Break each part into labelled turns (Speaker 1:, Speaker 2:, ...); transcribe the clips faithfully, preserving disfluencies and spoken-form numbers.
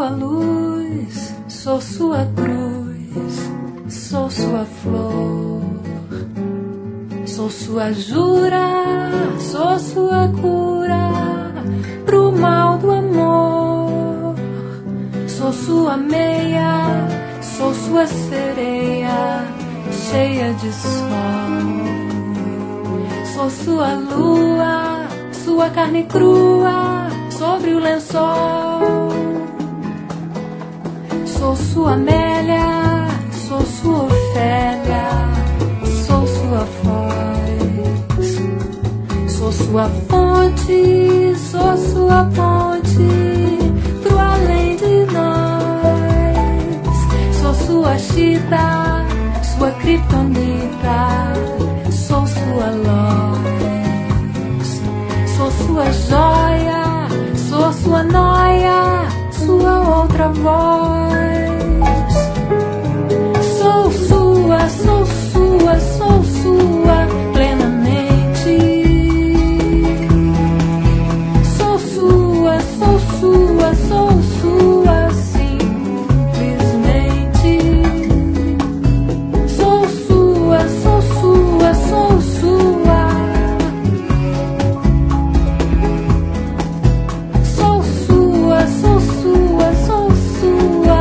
Speaker 1: sua luz, sou sua cruz, sou sua flor. Sou sua jura, sou sua cura pro mal do amor. Sou sua meia, sou sua sereia cheia de sol. Sou sua lua, sua carne crua sobre o lençol. Sou sua Amélia, sou sua Ofélia, sou sua voz. Sou sua fonte, sou sua ponte pro além de nós. Sou sua chita, sua criptonita, sou sua luz. Sou sua joia, sou sua noia, sua outra voz. Sou sua, sou sua, sou sua plenamente. Sou sua, sou sua, sou sua simplesmente. Sou sua, sou sua, sou sua. Sou sua, sou sua, sou sua.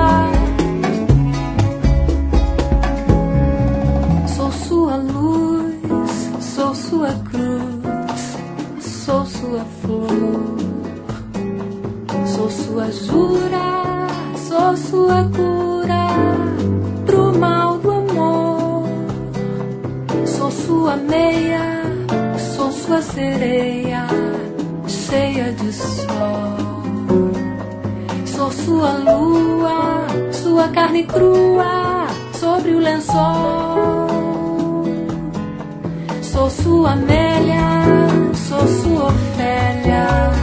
Speaker 1: Sou sua luz, sou sua cruz, sou sua flor. Sou sua jura, sou sua cura pro mal do amor. Sou sua meia, sou sua sereia cheia de sol. Sou sua lua, sua carne crua sobre o lençol. Sou sua Amélia, sou sua Ofélia,